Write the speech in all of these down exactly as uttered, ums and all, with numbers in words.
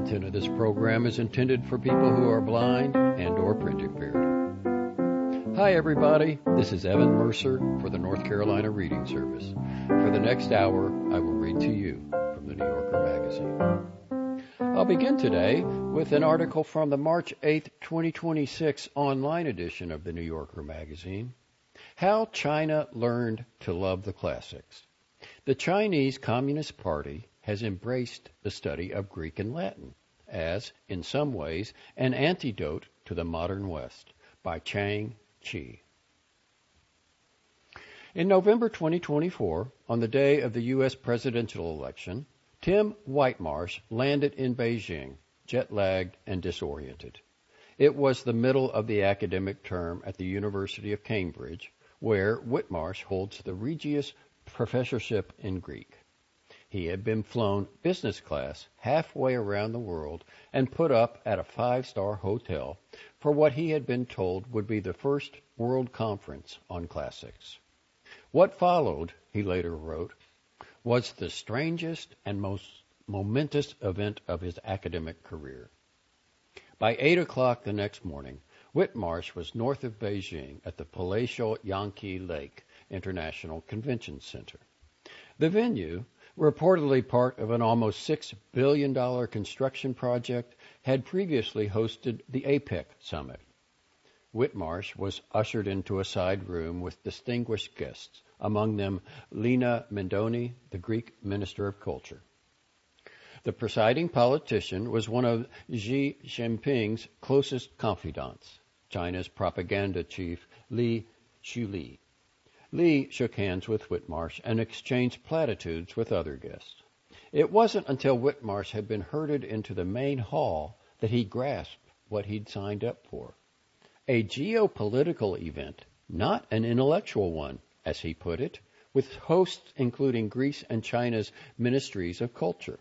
content of this program is intended for people who are blind and or print impaired. Hi everybody, this is Evan Mercer for the North Carolina Reading Service. For the next hour, I will read to you from the New Yorker magazine. I'll begin today with an article from the March eighth, twenty twenty-six online edition of the New Yorker magazine, How China Learned to Love the Classics. The Chinese Communist Party has embraced the study of Greek and Latin as, in some ways, an antidote to the modern West, by Chang Chi. In November twenty twenty-four, on the day of the U S presidential election, Tim Whitemarsh landed in Beijing, jet-lagged and disoriented. It was the middle of the academic term at the University of Cambridge, where Whitmarsh holds the Regius Professorship in Greek. He had been flown business class halfway around the world and put up at a five-star hotel for what he had been told would be the first world conference on classics. What followed, he later wrote, was the strangest and most momentous event of his academic career. By eight o'clock the next morning, Whitmarsh was north of Beijing at the Palatial Yankee Lake International Convention Center. The venue, reportedly part of an almost six billion dollars construction project, had previously hosted the APEC summit. Whitmarsh was ushered into a side room with distinguished guests, among them Lina Mendoni, the Greek Minister of Culture. The presiding politician was one of Xi Jinping's closest confidants, China's propaganda chief Li Shuli. Li shook hands with Whitmarsh and exchanged platitudes with other guests. It wasn't until Whitmarsh had been herded into the main hall that he grasped what he'd signed up for. A geopolitical event, not an intellectual one, as he put it, with hosts including Greece and China's ministries of culture.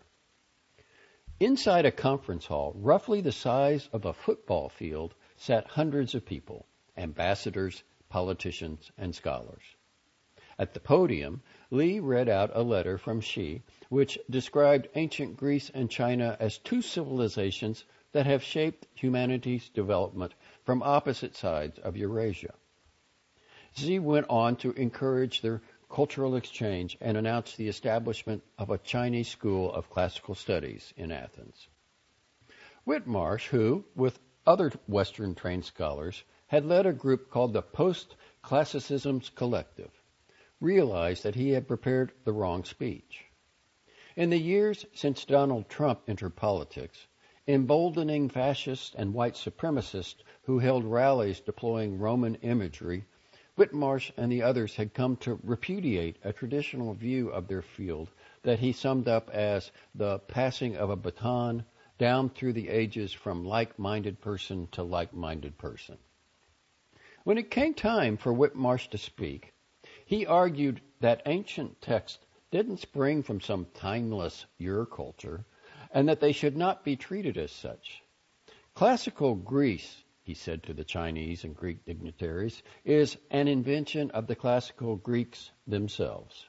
Inside a conference hall, roughly the size of a football field, sat hundreds of people, ambassadors, politicians, and scholars. At the podium, Li read out a letter from Xi, which described ancient Greece and China as two civilizations that have shaped humanity's development from opposite sides of Eurasia. Xi went on to encourage their cultural exchange and announced the establishment of a Chinese school of classical studies in Athens. Whitmarsh, who, with other Western-trained scholars, had led a group called the Post-Classicisms Collective, realized that he had prepared the wrong speech. In the years since Donald Trump entered politics, emboldening fascists and white supremacists who held rallies deploying Roman imagery, Whitmarsh and the others had come to repudiate a traditional view of their field that he summed up as the passing of a baton down through the ages from like-minded person to like-minded person. When it came time for Whitmarsh to speak, he argued that ancient texts didn't spring from some timeless Ur-culture, and that they should not be treated as such. Classical Greece, he said to the Chinese and Greek dignitaries, is an invention of the classical Greeks themselves.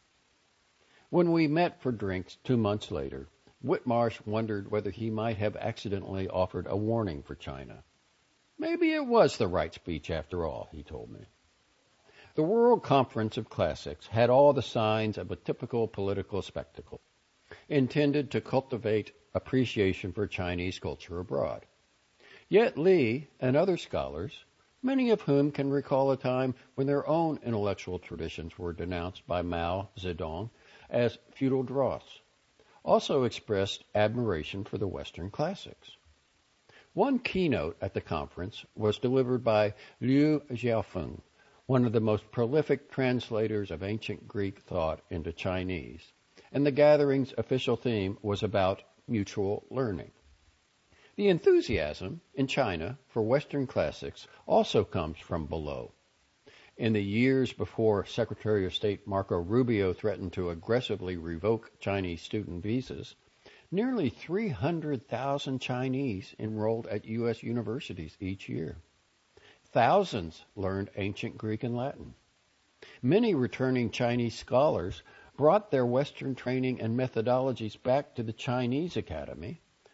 When we met for drinks two months later, Whitmarsh wondered whether he might have accidentally offered a warning for China. Maybe it was the right speech after all, he told me. The World Conference of Classics had all the signs of a typical political spectacle, intended to cultivate appreciation for Chinese culture abroad. Yet Li and other scholars, many of whom can recall a time when their own intellectual traditions were denounced by Mao Zedong as feudal dross, also expressed admiration for the Western classics. One keynote at the conference was delivered by Liu Xiaofeng, one of the most prolific translators of ancient Greek thought into Chinese, and the gathering's official theme was about mutual learning. The enthusiasm in China for Western classics also comes from below. In the years before Secretary of State Marco Rubio threatened to aggressively revoke Chinese student visas, nearly three hundred thousand Chinese enrolled at U S universities each year. Thousands learned ancient Greek and Latin. Many returning Chinese scholars brought their Western training and methodologies back to the Chinese Academy,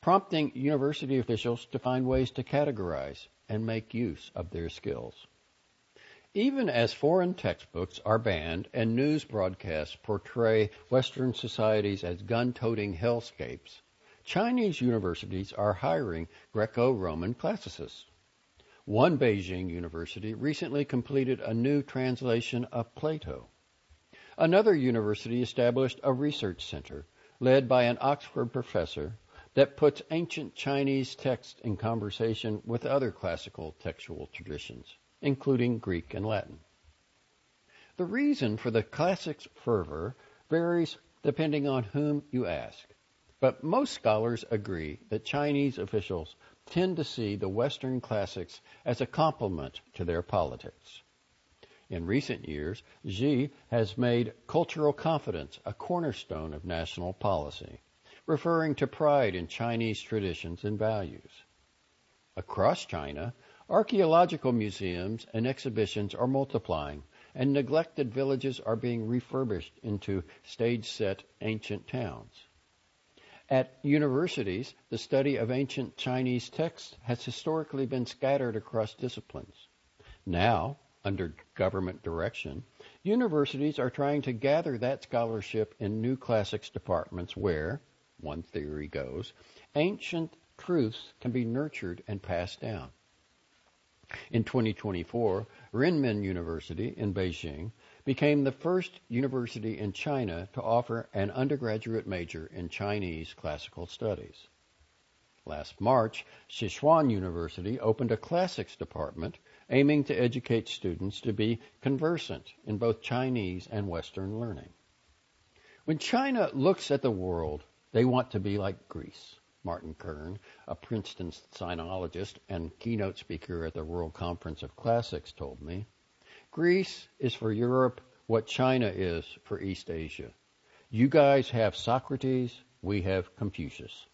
prompting university officials to find ways to categorize and make use of their skills. Even as foreign textbooks are banned and news broadcasts portray Western societies as gun-toting hellscapes, Chinese universities are hiring Greco-Roman classicists. One Beijing university recently completed a new translation of Plato. Another university established a research center led by an Oxford professor that puts ancient Chinese texts in conversation with other classical textual traditions, including Greek and Latin. The reason for the classics fervor varies depending on whom you ask, but most scholars agree that Chinese officials tend to see the Western classics as a complement to their politics. In recent years, Xi has made cultural confidence a cornerstone of national policy, referring to pride in Chinese traditions and values. Across China, archaeological museums and exhibitions are multiplying, and neglected villages are being refurbished into stage-set ancient towns. At universities, the study of ancient Chinese texts has historically been scattered across disciplines. Now, under government direction, universities are trying to gather that scholarship in new classics departments where, one theory goes, ancient truths can be nurtured and passed down. In twenty twenty-four, Renmin University in Beijing became the first university in China to offer an undergraduate major in Chinese classical studies. Last March, Sichuan University opened a classics department aiming to educate students to be conversant in both Chinese and Western learning. When China looks at the world, they want to be like Greece. Martin Kern, a Princeton sinologist and keynote speaker at the World Conference of Classics, told me, Greece is for Europe what China is for East Asia. You guys have Socrates, we have Confucius.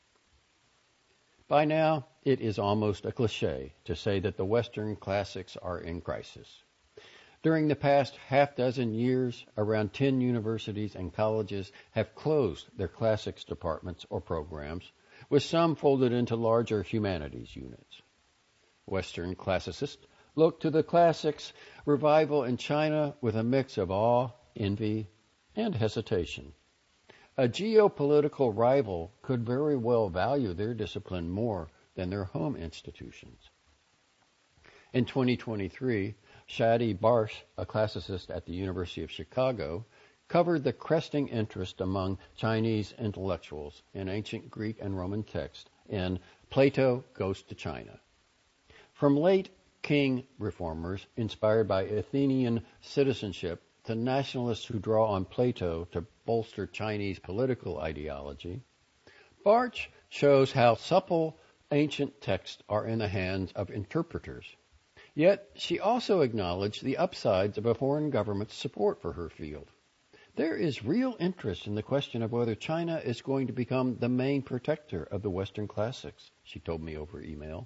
By now, it is almost a cliche to say that the Western classics are in crisis. During the past half dozen years, around ten universities and colleges have closed their classics departments or programs, with some folded into larger humanities units. Western classicists look to the classics revival in China with a mix of awe, envy, and hesitation. A geopolitical rival could very well value their discipline more than their home institutions. In twenty twenty-three, Shadi Barsh, a classicist at the University of Chicago, covered the cresting interest among Chinese intellectuals in ancient Greek and Roman texts in Plato Goes to China. From late Qing reformers inspired by Athenian citizenship to nationalists who draw on Plato to bolster Chinese political ideology, Barch shows how supple ancient texts are in the hands of interpreters. Yet she also acknowledged the upsides of a foreign government's support for her field. There is real interest in the question of whether China is going to become the main protector of the Western classics, she told me over email.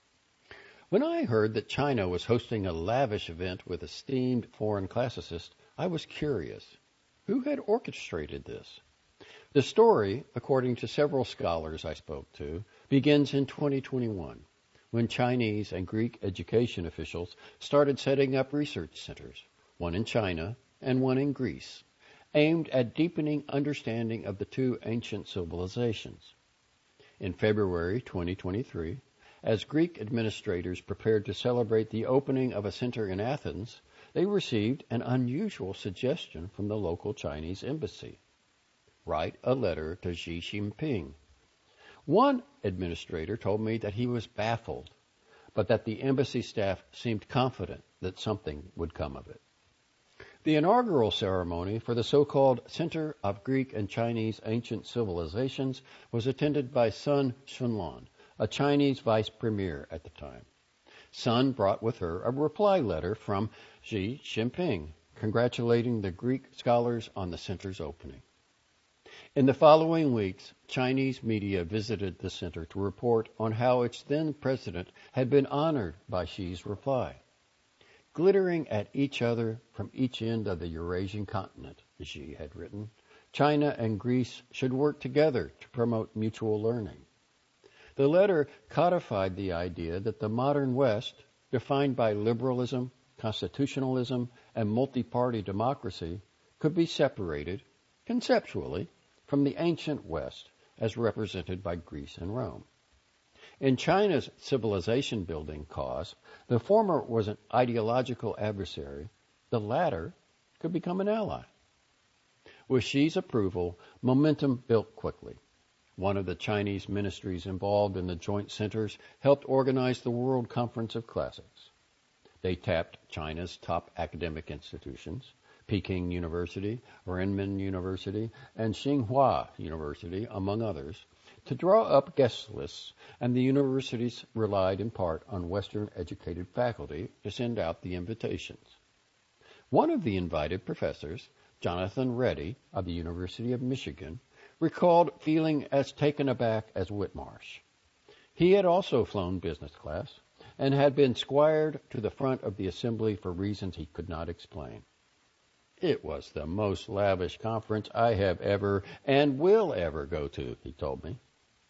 When I heard that China was hosting a lavish event with esteemed foreign classicists, I was curious. Who had orchestrated this? The story, according to several scholars I spoke to, begins in twenty twenty-one, when Chinese and Greek education officials started setting up research centers, one in China and one in Greece, aimed at deepening understanding of the two ancient civilizations. In February twenty twenty-three, as Greek administrators prepared to celebrate the opening of a center in Athens, they received an unusual suggestion from the local Chinese embassy. Write a letter to Xi Jinping. One administrator told me that he was baffled, but that the embassy staff seemed confident that something would come of it. The inaugural ceremony for the so-called Center of Greek and Chinese Ancient Civilizations was attended by Sun Shunlan, a Chinese vice premier at the time. Sun brought with her a reply letter from Xi Jinping, congratulating the Greek scholars on the center's opening. In the following weeks, Chinese media visited the center to report on how its then president had been honored by Xi's reply. Glittering at each other from each end of the Eurasian continent, Xi had written, China and Greece should work together to promote mutual learning. The letter codified the idea that the modern West, defined by liberalism, constitutionalism, and multi-party democracy, could be separated, conceptually, from the ancient West as represented by Greece and Rome. In China's civilization-building cause, the former was an ideological adversary, the latter could become an ally. With Xi's approval, momentum built quickly. One of the Chinese ministries involved in the joint centers helped organize the World Conference of Classics. They tapped China's top academic institutions, Peking University, Renmin University, and Tsinghua University, among others, to draw up guest lists, and the universities relied in part on Western-educated faculty to send out the invitations. One of the invited professors, Jonathan Reddy of the University of Michigan, recalled feeling as taken aback as Whitmarsh. He had also flown business class and had been squired to the front of the assembly for reasons he could not explain. It was the most lavish conference I have ever and will ever go to, he told me.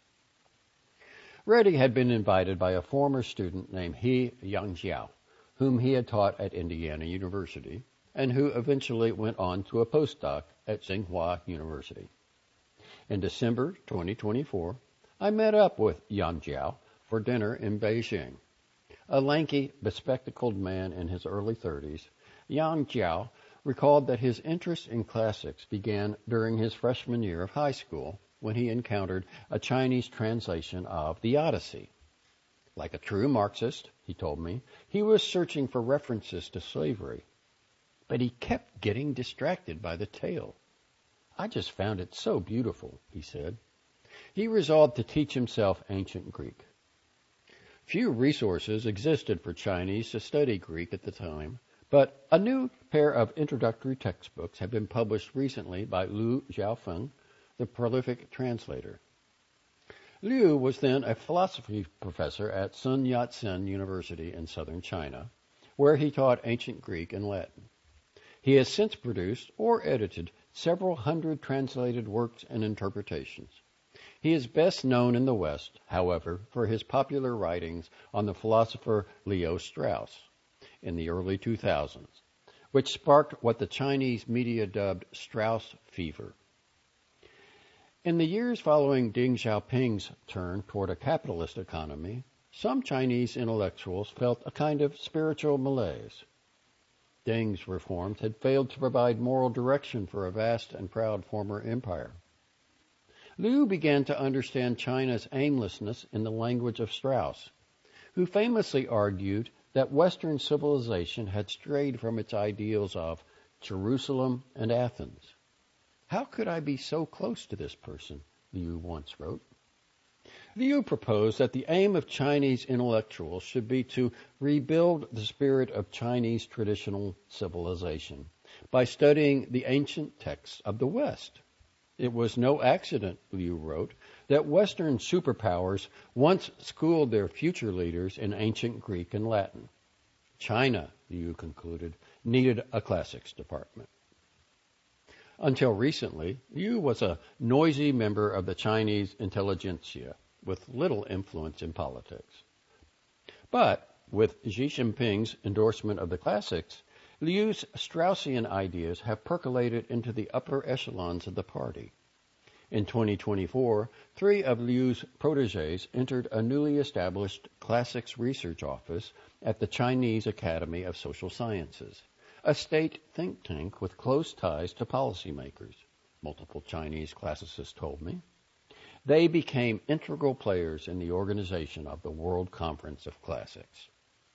Reddy had been invited by a former student named He Yangjiao, whom he had taught at Indiana University, and who eventually went on to a postdoc at Tsinghua University. In December twenty twenty-four, I met up with Yangjiao for dinner in Beijing. A lanky, bespectacled man in his early thirties, Yangjiao recalled that his interest in classics began during his freshman year of high school when he encountered a Chinese translation of the Odyssey. Like a true Marxist, he told me, he was searching for references to slavery, but he kept getting distracted by the tale. I just found it so beautiful, he said. He resolved to teach himself ancient Greek. Few resources existed for Chinese to study Greek at the time, but a new pair of introductory textbooks have been published recently by Liu Xiaofeng, the prolific translator. Liu was then a philosophy professor at Sun Yat-sen University in southern China, where he taught ancient Greek and Latin. He has since produced or edited several hundred translated works and interpretations. He is best known in the West, however, for his popular writings on the philosopher Leo Strauss in the early two thousands, which sparked what the Chinese media dubbed Strauss fever. In the years following Deng Xiaoping's turn toward a capitalist economy, some Chinese intellectuals felt a kind of spiritual malaise. Deng's reforms had failed to provide moral direction for a vast and proud former empire. Liu began to understand China's aimlessness in the language of Strauss, who famously argued that Western civilization had strayed from its ideals of Jerusalem and Athens. How could I be so close to this person? Liu once wrote. Liu proposed that the aim of Chinese intellectuals should be to rebuild the spirit of Chinese traditional civilization by studying the ancient texts of the West. It was no accident, Liu wrote, that Western superpowers once schooled their future leaders in ancient Greek and Latin. China, Liu concluded, needed a classics department. Until recently, Liu was a noisy member of the Chinese intelligentsia with little influence in politics. But with Xi Jinping's endorsement of the classics, Liu's Straussian ideas have percolated into the upper echelons of the party. In twenty twenty-four, three of Liu's protégés entered a newly established classics research office at the Chinese Academy of Social Sciences, a state think tank with close ties to policymakers, multiple Chinese classicists told me. They became integral players in the organization of the World Conference of Classics.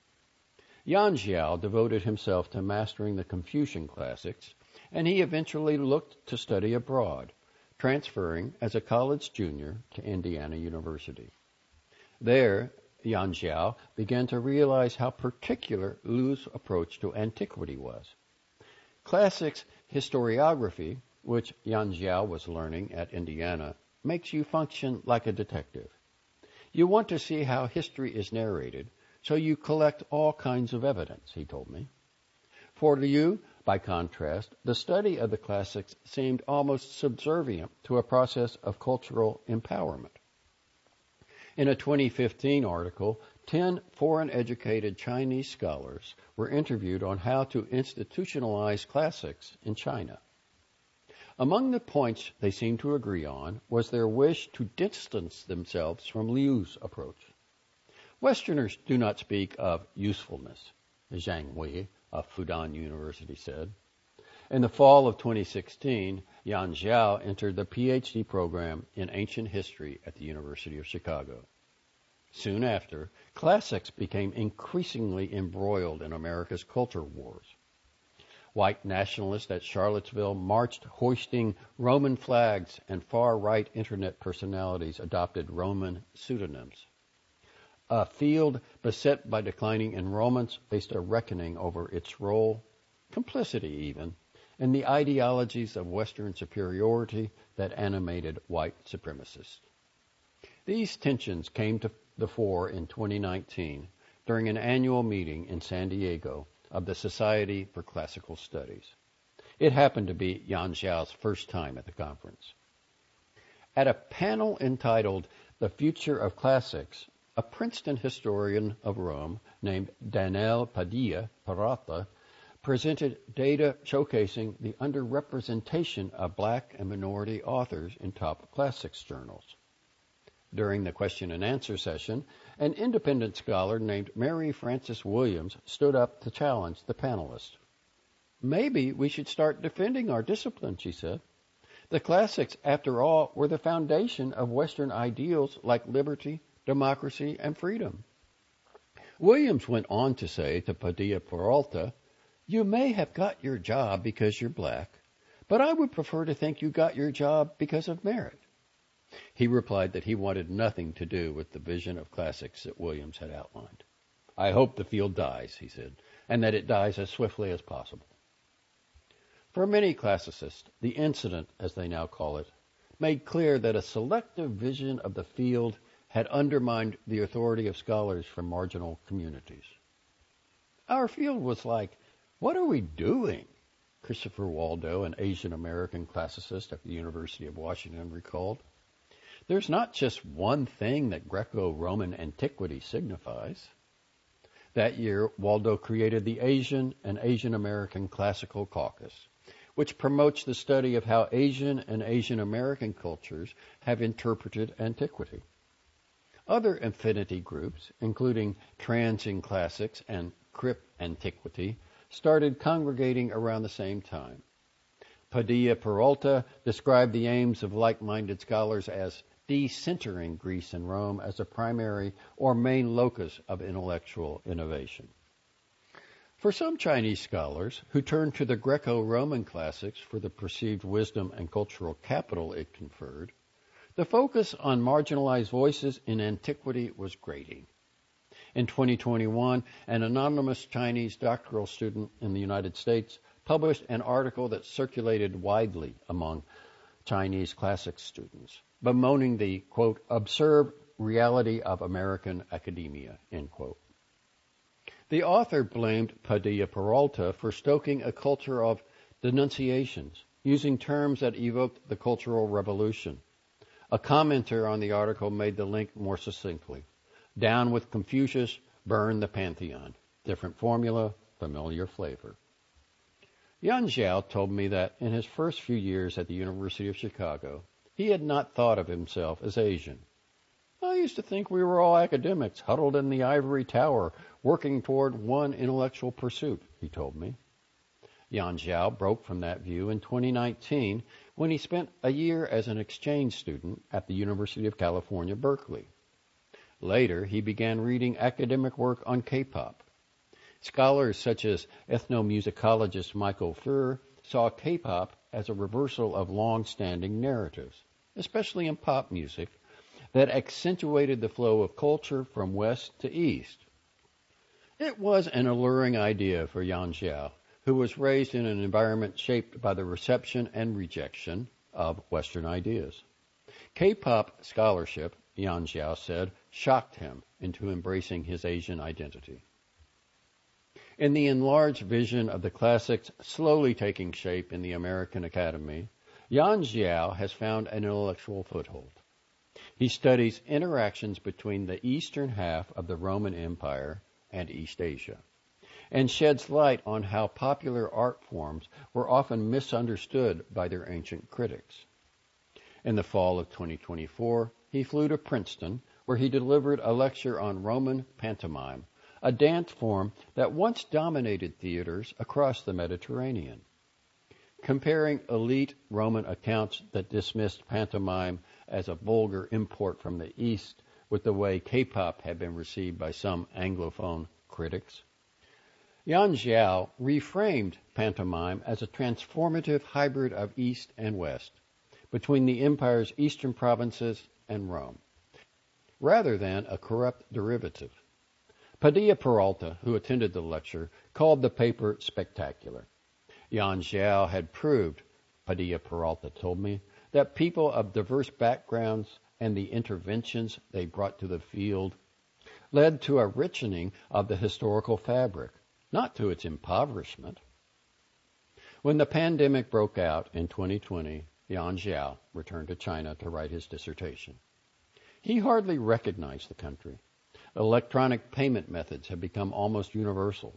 Yangjiao devoted himself to mastering the Confucian classics, and he eventually looked to study abroad, transferring as a college junior to Indiana University. There, Yangjiao began to realize how particular Liu's approach to antiquity was. Classics historiography, which Yangjiao was learning at Indiana, makes you function like a detective. You want to see how history is narrated, so you collect all kinds of evidence, he told me. For Liu, by contrast, the study of the classics seemed almost subservient to a process of cultural empowerment. In a twenty fifteen article, ten foreign-educated Chinese scholars were interviewed on how to institutionalize classics in China. Among the points they seemed to agree on was their wish to distance themselves from Liu's approach. Westerners do not speak of usefulness, Zhang Wei of Fudan University said. In the fall of twenty sixteen, Yan Xiao entered the P H D program in ancient history at the University of Chicago. Soon after, classics became increasingly embroiled in America's culture wars. White nationalists at Charlottesville marched hoisting Roman flags, and far-right internet personalities adopted Roman pseudonyms. A field beset by declining enrollments faced a reckoning over its role, complicity even, in the ideologies of Western superiority that animated white supremacists. These tensions came to the fore in twenty nineteen during an annual meeting in San Diego of the Society for Classical Studies. It happened to be Yan Xiao's first time at the conference. At a panel entitled The Future of Classics, a Princeton historian of Rome named Daniel Padilla Peralta presented data showcasing the underrepresentation of black and minority authors in top classics journals. During the question and answer session, an independent scholar named Mary Frances Williams stood up to challenge the panelists. Maybe we should start defending our discipline, she said. The classics, after all, were the foundation of Western ideals like liberty, democracy, and freedom. Williams went on to say to Padilla Peralta, "You may have got your job because you're black, but I would prefer to think you got your job because of merit." He replied that he wanted nothing to do with the vision of classics that Williams had outlined. "I hope the field dies," he said, "and that it dies as swiftly as possible." For many classicists, the incident, as they now call it, made clear that a selective vision of the field had undermined the authority of scholars from marginal communities. Our field was like, "What are we doing?" Christopher Waldo, an Asian American classicist at the University of Washington, recalled. There's not just one thing that Greco-Roman antiquity signifies. That year, Waldo created the Asian and Asian American Classical Caucus, which promotes the study of how Asian and Asian American cultures have interpreted antiquity. Other affinity groups, including Trans in Classics and Crip Antiquity, started congregating around the same time. Padilla Peralta described the aims of like-minded scholars as decentering Greece and Rome as a primary or main locus of intellectual innovation. For some Chinese scholars who turned to the Greco-Roman classics for the perceived wisdom and cultural capital it conferred, the focus on marginalized voices in antiquity was grating. In twenty twenty-one, an anonymous Chinese doctoral student in the United States published an article that circulated widely among Chinese classics students, bemoaning the, quote, absurd reality of American academia, end quote. The author blamed Padilla Peralta for stoking a culture of denunciations, using terms that evoked the Cultural Revolution. A commenter on the article made the link more succinctly. Down with Confucius, burn the Pantheon. Different formula, familiar flavor. Yan Xiao told me that in his first few years at the University of Chicago, he had not thought of himself as Asian. I used to think we were all academics huddled in the ivory tower, working toward one intellectual pursuit, he told me. Yan Xiao broke from that view in twenty nineteen when he spent a year as an exchange student at the University of California, Berkeley. Later, he began reading academic work on K-pop. Scholars such as ethnomusicologist Michael Furr saw K-pop as a reversal of long-standing narratives, especially in pop music, that accentuated the flow of culture from west to east. It was an alluring idea for Yan Xiao, who was raised in an environment shaped by the reception and rejection of Western ideas. K-pop scholarship, Yan Xiao said, shocked him into embracing his Asian identity. In the enlarged vision of the classics slowly taking shape in the American Academy, Yan Xiao has found an intellectual foothold. He studies interactions between the eastern half of the Roman Empire and East Asia, and sheds light on how popular art forms were often misunderstood by their ancient critics. In the fall of twenty twenty-four, he flew to Princeton, where he delivered a lecture on Roman pantomime, a dance form that once dominated theaters across the Mediterranean. Comparing elite Roman accounts that dismissed pantomime as a vulgar import from the East with the way K-pop had been received by some Anglophone critics, Yan Xiao reframed pantomime as a transformative hybrid of East and West, between the empire's eastern provinces and Rome, rather than a corrupt derivative. Padilla Peralta, who attended the lecture, called the paper spectacular. Yan Xiao had proved, Padilla Peralta told me, that people of diverse backgrounds and the interventions they brought to the field led to a richening of the historical fabric, not to its impoverishment. When the pandemic broke out in twenty twenty, Yan Xiao returned to China to write his dissertation. He hardly recognized the country. Electronic payment methods have become almost universal.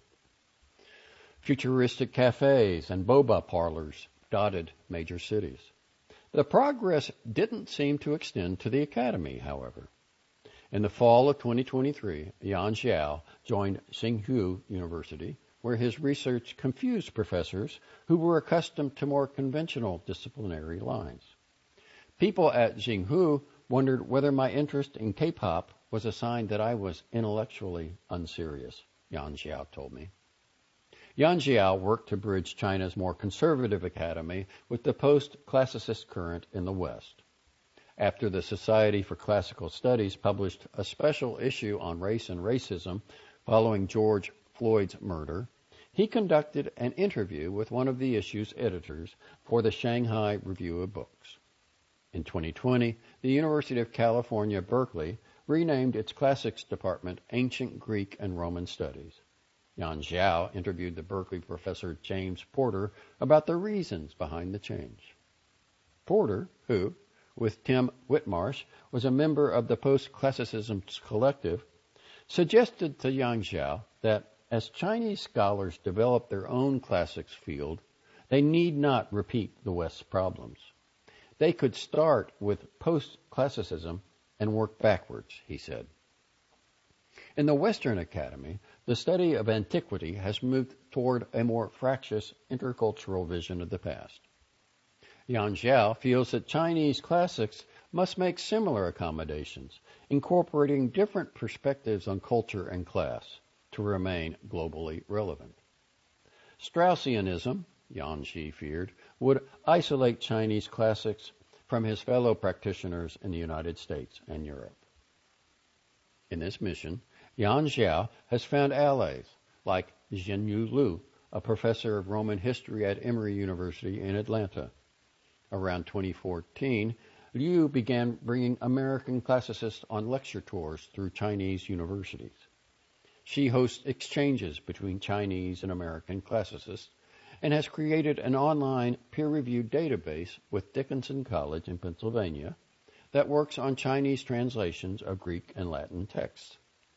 Futuristic cafes and boba parlors dotted major cities. The progress didn't seem to extend to the academy, however. In the fall of twenty twenty-three, Yan Xiao joined Tsinghua University, where his research confused professors who were accustomed to more conventional disciplinary lines. People at Tsinghua wondered whether my interest in K-pop was a sign that I was intellectually unserious, Yan Xiao told me. Yan Xiao worked to bridge China's more conservative academy with the post-classicist current in the West. After the Society for Classical Studies published a special issue on race and racism following George Floyd's murder, he conducted an interview with one of the issue's editors for the Shanghai Review of Books. In twenty twenty, the University of California, Berkeley, renamed its classics department Ancient Greek and Roman Studies. Yan Xiao interviewed the Berkeley professor James Porter about the reasons behind the change. Porter, who, with Tim Whitmarsh, was a member of the Post-Classicism Collective, suggested to Yan Xiao that as Chinese scholars develop their own classics field, they need not repeat the West's problems. They could start with post-classicism and work backwards, he said. In the Western Academy, the study of antiquity has moved toward a more fractious intercultural vision of the past. Yan Xiao feels that Chinese classics must make similar accommodations, incorporating different perspectives on culture and class to remain globally relevant. Straussianism, Yan Xi feared, would isolate Chinese classics from his fellow practitioners in the United States and Europe. In this mission, Yan Xiao has found allies like Zhenyu Liu, a professor of Roman history at Emory University in Atlanta. Around twenty fourteen, Liu began bringing American classicists on lecture tours through Chinese universities. She hosts exchanges between Chinese and American classicists and has created an online peer-reviewed database with Dickinson College in Pennsylvania that works on Chinese translations of Greek and Latin texts.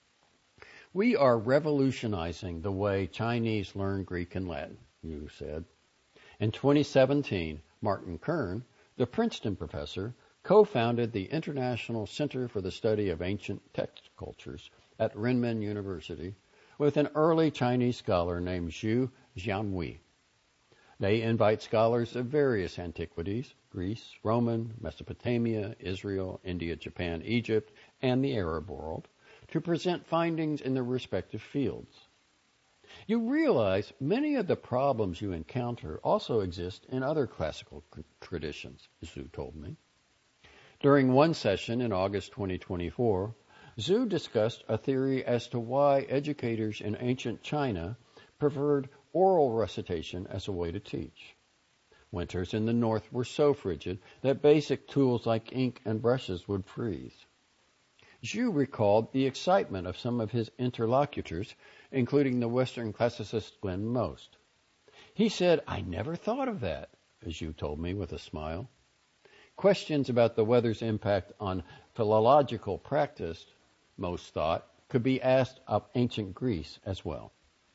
We are revolutionizing the way Chinese learn Greek and Latin, Liu said. In twenty seventeen, Martin Kern, the Princeton professor, co-founded the International Center for the Study of Ancient Text Cultures at Renmin University with an early Chinese scholar named Zhu Jianwei. They invite scholars of various antiquities, Greece, Roman, Mesopotamia, Israel, India, Japan, Egypt, and the Arab world, to present findings in their respective fields. You realize many of the problems you encounter also exist in other classical traditions, Zhu told me. During one session in August twenty twenty-four, Zhu discussed a theory as to why educators in ancient China preferred oral recitation as a way to teach. Winters in the north were so frigid that basic tools like ink and brushes would freeze. Zhu recalled the excitement of some of his interlocutors, including the Western classicist Glenn Most. He said, "I never thought of that," Zhu told me with a smile. Questions about the weather's impact on philological practice, most thought, could be asked of ancient Greece as well.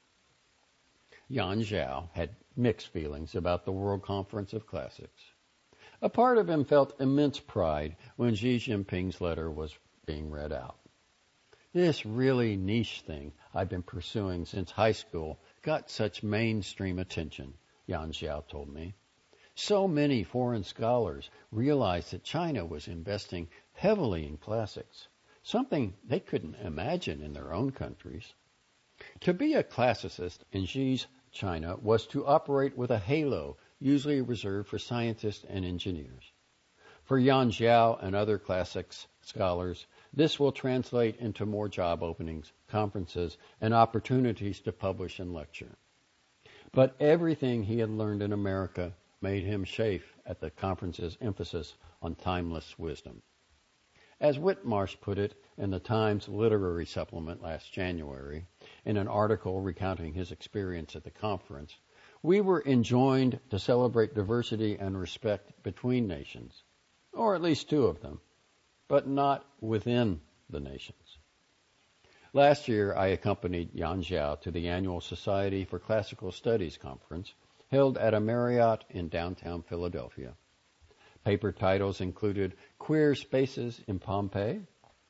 Yan Zhao had mixed feelings about the World Conference of Classics. A part of him felt immense pride when Xi Jinping's letter was being read out. This really niche thing I've been pursuing since high school got such mainstream attention, Yan Zhao told me. So many foreign scholars realized that China was investing heavily in classics, something they couldn't imagine in their own countries. To be a classicist in Xi's China was to operate with a halo usually reserved for scientists and engineers. For Yan Zhao and other classics scholars, this will translate into more job openings, conferences, and opportunities to publish and lecture. But everything he had learned in America made him chafe at the conference's emphasis on timeless wisdom. As Whitmarsh put it in the Times Literary Supplement last January, in an article recounting his experience at the conference, we were enjoined to celebrate diversity and respect between nations, or at least two of them, but not within the nations. Last year, I accompanied Yan Zhao to the annual Society for Classical Studies conference held at a Marriott in downtown Philadelphia. Paper titles included Queer Spaces in Pompeii,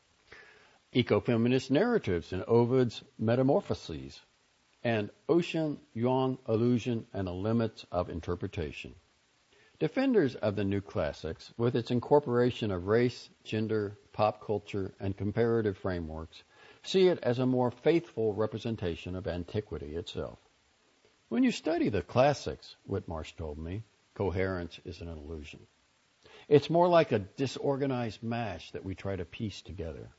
Ecofeminist Narratives in Ovid's Metamorphoses, and Ocean Yuan Illusion and the Limits of Interpretation. Defenders of the new classics, with its incorporation of race, gender, pop culture, and comparative frameworks, see it as a more faithful representation of antiquity itself. When you study the classics, Whitmarsh told me, coherence is an illusion. It's more like a disorganized mash that we try to piece together.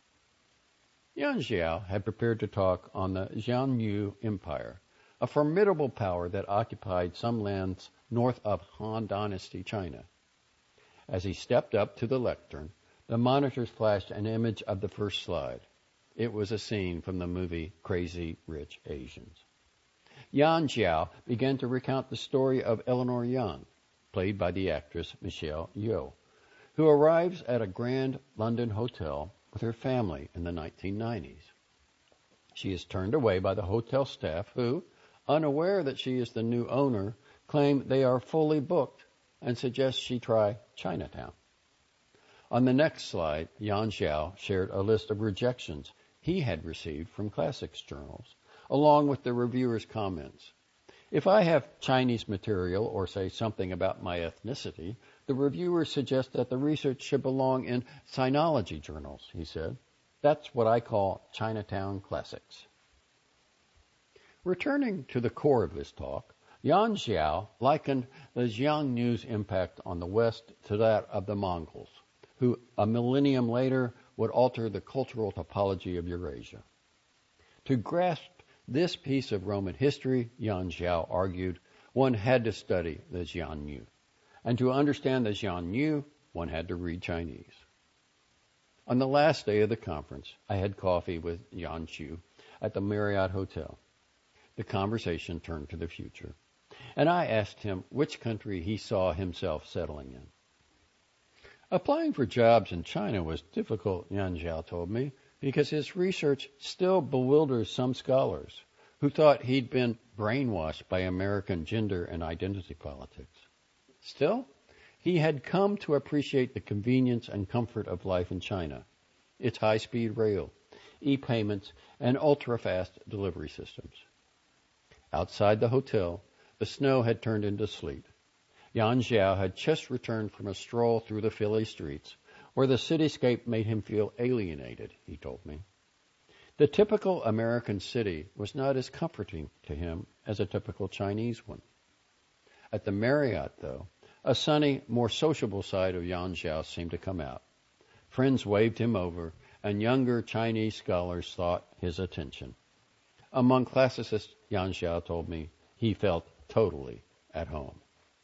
Yan Zhao had prepared to talk on the Xiongnu Empire, a formidable power that occupied some lands north of Han Dynasty China. As he stepped up to the lectern, the monitors flashed an image of the first slide. It was a scene from the movie Crazy Rich Asians. Yan Zhao began to recount the story of Eleanor Young, played by the actress Michelle Yeoh, who arrives at a grand London hotel with her family in the nineteen nineties. She is turned away by the hotel staff who, unaware that she is the new owner, claim they are fully booked and suggest she try Chinatown. On the next slide, Yan Zhao shared a list of rejections he had received from classics journals, along with the reviewers' comments. If I have Chinese material or say something about my ethnicity, the reviewers suggest that the research should belong in sinology journals, he said. That's what I call Chinatown classics. Returning to the core of his talk, Yan Zhao likened the Xiongnu's impact on the West to that of the Mongols, who a millennium later would alter the cultural topology of Eurasia. To grasp this piece of Roman history, Yan Zhao argued, one had to study the Xiongnu. And to understand the Xiongnu, one had to read Chinese. On the last day of the conference, I had coffee with Yan Zhu at the Marriott Hotel. The conversation turned to the future, and I asked him which country he saw himself settling in. Applying for jobs in China was difficult, Yan Zhao told me, because his research still bewilders some scholars who thought he'd been brainwashed by American gender and identity politics. Still, he had come to appreciate the convenience and comfort of life in China, its high-speed rail, e-payments, and ultra-fast delivery systems. Outside the hotel, the snow had turned into sleet. Yan Zhao had just returned from a stroll through the Philly streets, where the cityscape made him feel alienated, he told me. The typical American city was not as comforting to him as a typical Chinese one. At the Marriott, though, a sunny, more sociable side of Yan Zhao seemed to come out. Friends waved him over, and younger Chinese scholars sought his attention. Among classicists, Yan Zhao told me, he felt totally at home.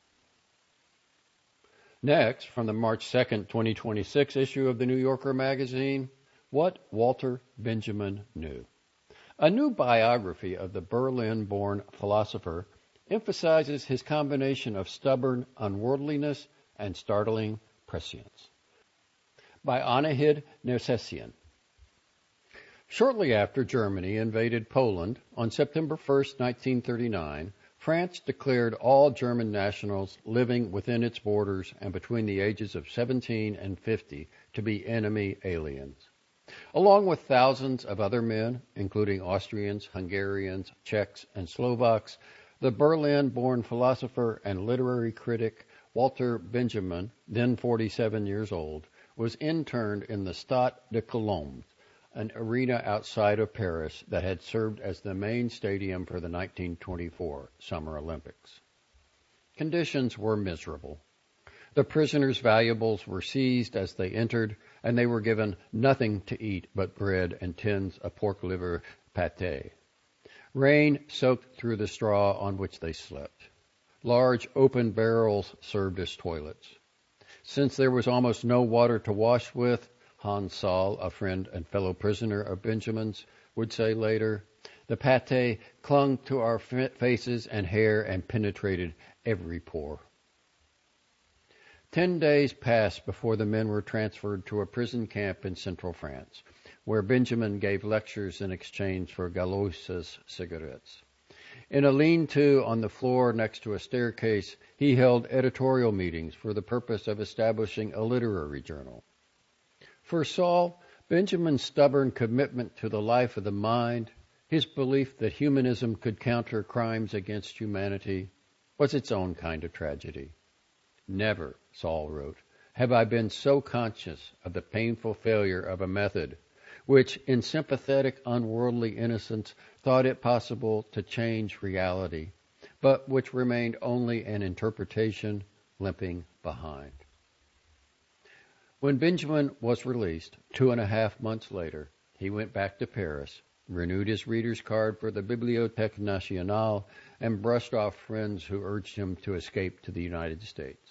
Next, from the March second, twenty twenty-six issue of the New Yorker magazine, What Walter Benjamin Knew. A new biography of the Berlin-born philosopher emphasizes his combination of stubborn unworldliness and startling Prescience by Anahid Nersessian. Shortly after Germany invaded Poland on September first, nineteen thirty-nine, France declared all German nationals living within its borders and between the ages of seventeen and fifty to be enemy aliens. Along with thousands of other men, including Austrians, Hungarians, Czechs, and Slovaks, the Berlin-born philosopher and literary critic Walter Benjamin, then forty-seven years old, was interned in the Stade de Colombes, an arena outside of Paris that had served as the main stadium for the nineteen twenty-four Summer Olympics. Conditions were miserable. The prisoners' valuables were seized as they entered, and they were given nothing to eat but bread and tins of pork liver pâté. Rain soaked through the straw on which they slept. Large open barrels served as toilets. Since there was almost no water to wash with, Hans Saul, a friend and fellow prisoner of Benjamin's, would say later, the pâté clung to our faces and hair and penetrated every pore. Ten days passed before the men were transferred to a prison camp in central France, where Benjamin gave lectures in exchange for Galois's cigarettes. In a lean-to on the floor next to a staircase, he held editorial meetings for the purpose of establishing a literary journal. For Saul, Benjamin's stubborn commitment to the life of the mind, his belief that humanism could counter crimes against humanity, was its own kind of tragedy. Never, Saul wrote, have I been so conscious of the painful failure of a method which, in sympathetic, unworldly innocence, thought it possible to change reality, but which remained only an interpretation limping behind. When Benjamin was released, two and a half months later, he went back to Paris, renewed his reader's card for the Bibliothèque Nationale, and brushed off friends who urged him to escape to the United States.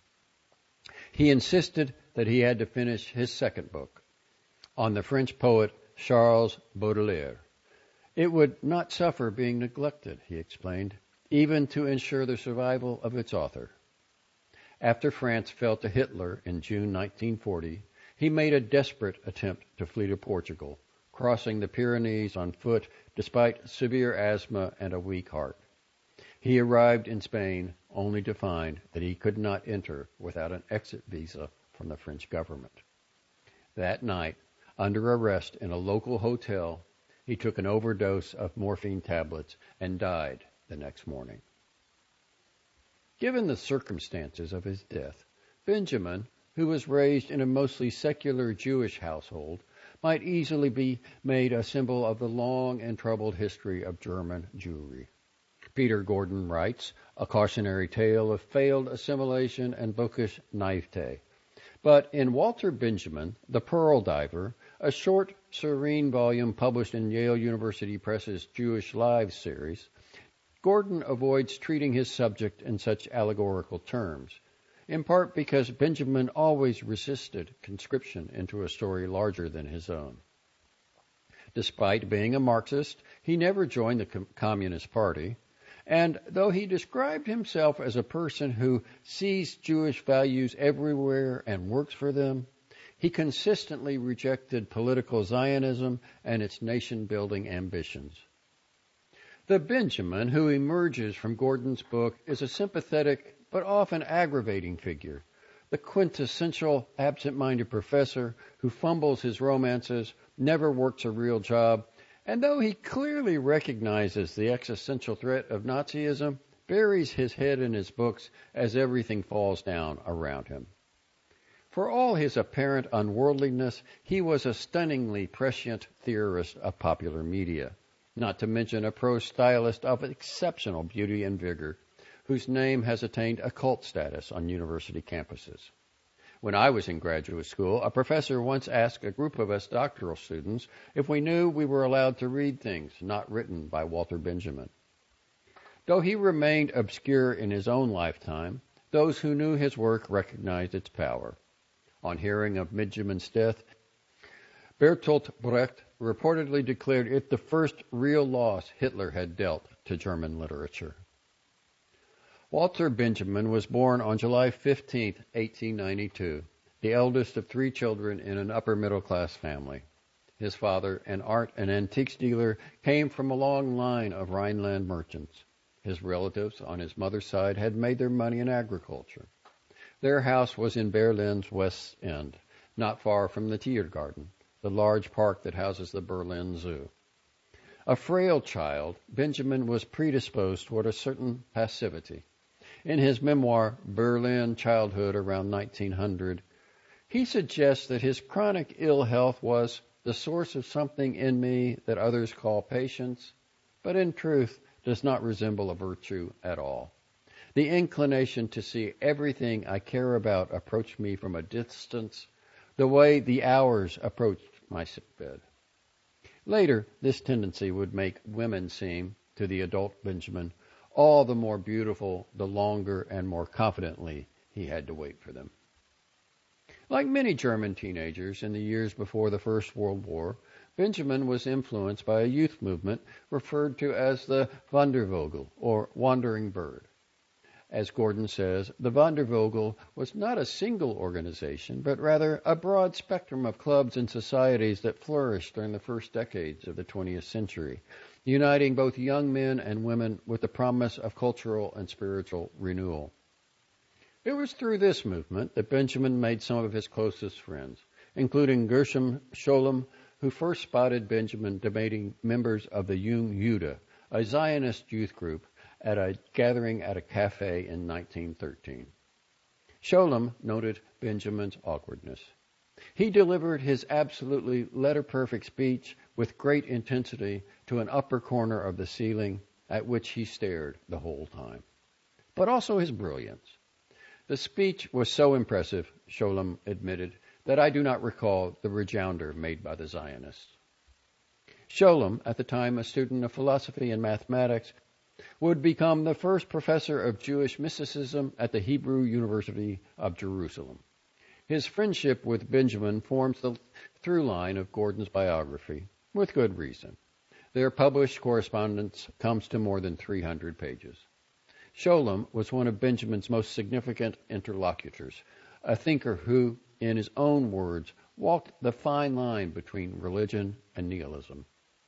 He insisted that he had to finish his second book, on the French poet Charles Baudelaire. It would not suffer being neglected, he explained, even to ensure the survival of its author. After France fell to Hitler in June nineteen forty, he made a desperate attempt to flee to Portugal, crossing the Pyrenees on foot despite severe asthma and a weak heart. He arrived in Spain only to find that he could not enter without an exit visa from the French government. That night, under arrest in a local hotel, he took an overdose of morphine tablets and died the next morning. Given the circumstances of his death, Benjamin, who was raised in a mostly secular Jewish household, might easily be made a symbol of the long and troubled history of German Jewry. Peter Gordon writes, a cautionary tale of failed assimilation and bookish naivete. But in Walter Benjamin, The Pearl Diver, a short, serene volume published in Yale University Press's Jewish Lives series, Gordon avoids treating his subject in such allegorical terms, in part because Benjamin always resisted conscription into a story larger than his own. Despite being a Marxist, he never joined the Com- Communist Party, and though he described himself as a person who sees Jewish values everywhere and works for them, he consistently rejected political Zionism and its nation-building ambitions. The Benjamin who emerges from Gordon's book is a sympathetic but often aggravating figure, the quintessential absent-minded professor who fumbles his romances, never works a real job, and though he clearly recognizes the existential threat of Nazism, buries his head in his books as everything falls down around him. For all his apparent unworldliness, he was a stunningly prescient theorist of popular media, not to mention a prose stylist of exceptional beauty and vigor, whose name has attained a cult status on university campuses. When I was in graduate school, a professor once asked a group of us doctoral students if we knew we were allowed to read things not written by Walter Benjamin. Though he remained obscure in his own lifetime, those who knew his work recognized its power. On hearing of Benjamin's death, Bertolt Brecht reportedly declared it the first real loss Hitler had dealt to German literature. Walter Benjamin was born on July fifteenth, eighteen ninety-two, the eldest of three children in an upper-middle-class family. His father, an art and antiques dealer, came from a long line of Rhineland merchants. His relatives on his mother's side had made their money in agriculture. Their house was in Berlin's West End, not far from the Tiergarten, the large park that houses the Berlin Zoo. A frail child, Benjamin was predisposed toward a certain passivity. In his memoir, Berlin Childhood around nineteen hundred, he suggests that his chronic ill health was the source of something in me that others call patience, but in truth does not resemble a virtue at all. The inclination to see everything I care about approach me from a distance, the way the hours approached my sickbed. Later, this tendency would make women seem, to the adult Benjamin, all the more beautiful the longer and more confidently he had to wait for them. Like many German teenagers in the years before the First World War, Benjamin was influenced by a youth movement referred to as the Wandervogel, or Wandering Bird. As Gordon says, the Wandervogel was not a single organization, but rather a broad spectrum of clubs and societies that flourished during the first decades of the twentieth century, uniting both young men and women with the promise of cultural and spiritual renewal. It was through this movement that Benjamin made some of his closest friends, including Gershom Scholem, who first spotted Benjamin debating members of the Jung Jude, a Zionist youth group, at a gathering at a cafe in nineteen thirteen. Scholem noted Benjamin's awkwardness. He delivered his absolutely letter-perfect speech with great intensity to an upper corner of the ceiling at which he stared the whole time, but also his brilliance. The speech was so impressive, Scholem admitted, that I do not recall the rejoinder made by the Zionists. Scholem, at the time a student of philosophy and mathematics, would become the first professor of Jewish mysticism at the Hebrew University of Jerusalem. His friendship with Benjamin forms the through line of Gordon's biography, with good reason. Their published correspondence comes to more than three hundred pages. Scholem was one of Benjamin's most significant interlocutors, a thinker who, in his own words, walked the fine line between religion and nihilism.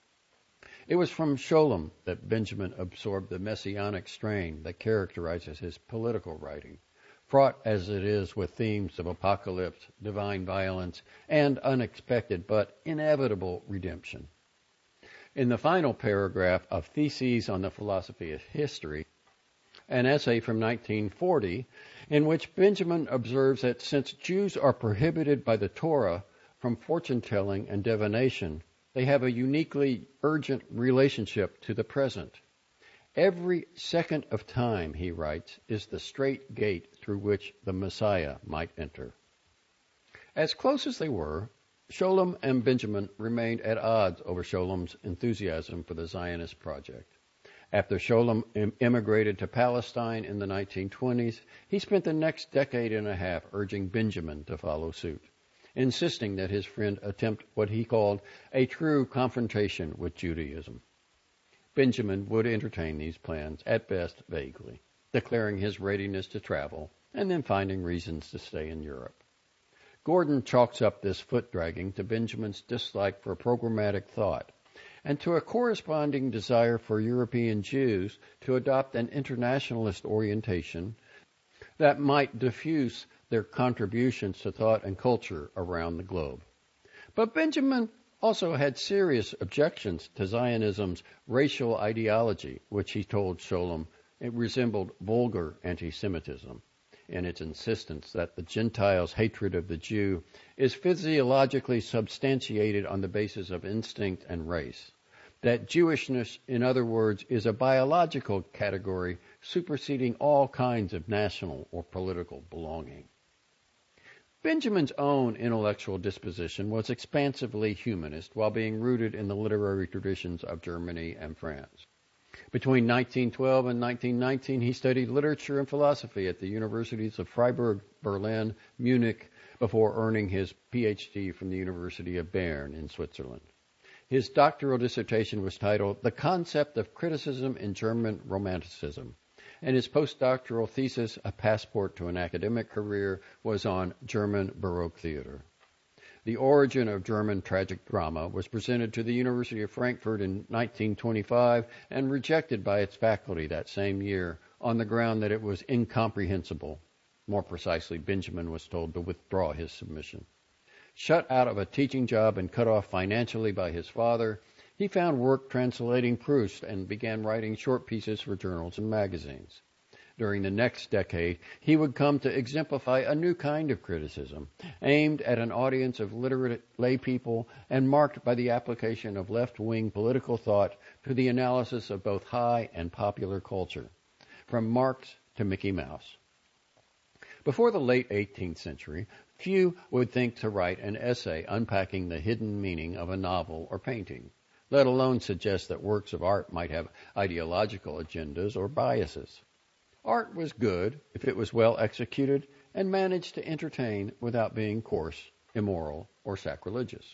It was from Scholem that Benjamin absorbed the messianic strain that characterizes his political writing, fraught as it is with themes of apocalypse, divine violence, and unexpected but inevitable redemption. In the final paragraph of Theses on the Philosophy of History, an essay from nineteen forty, in which Benjamin observes that since Jews are prohibited by the Torah from fortune-telling and divination, they have a uniquely urgent relationship to the present. Every second of time, he writes, is the straight gate through which the Messiah might enter. As close as they were, Scholem and Benjamin remained at odds over Scholem's enthusiasm for the Zionist project. After Scholem immigrated to Palestine in the nineteen twenties, he spent the next decade and a half urging Benjamin to follow suit, insisting that his friend attempt what he called a true confrontation with Judaism. Benjamin would entertain these plans, at best vaguely, declaring his readiness to travel and then finding reasons to stay in Europe. Gordon chalks up this foot-dragging to Benjamin's dislike for programmatic thought and to a corresponding desire for European Jews to adopt an internationalist orientation that might diffuse their contributions to thought and culture around the globe. But Benjamin also had serious objections to Zionism's racial ideology, which he told Scholem it resembled vulgar anti-Semitism in its insistence that the Gentiles' hatred of the Jew is physiologically substantiated on the basis of instinct and race, that Jewishness, in other words, is a biological category superseding all kinds of national or political belonging. Benjamin's own intellectual disposition was expansively humanist while being rooted in the literary traditions of Germany and France. Between nineteen twelve and nineteen nineteen, he studied literature and philosophy at the universities of Freiburg, Berlin, Munich, before earning his P H D from the University of Bern in Switzerland. His doctoral dissertation was titled The Concept of Criticism in German Romanticism, and his postdoctoral thesis, A Passport to an Academic Career, was on German Baroque theater. The Origin of German Tragic Drama was presented to the University of Frankfurt in nineteen twenty-five and rejected by its faculty that same year on the ground that it was incomprehensible. More precisely, Benjamin was told to withdraw his submission. Shut out of a teaching job and cut off financially by his father, he found work translating Proust and began writing short pieces for journals and magazines. During the next decade, he would come to exemplify a new kind of criticism, aimed at an audience of literate laypeople and marked by the application of left-wing political thought to the analysis of both high and popular culture, from Marx to Mickey Mouse. Before the late eighteenth century, few would think to write an essay unpacking the hidden meaning of a novel or painting, let alone suggest that works of art might have ideological agendas or biases. Art was good if it was well executed and managed to entertain without being coarse, immoral, or sacrilegious.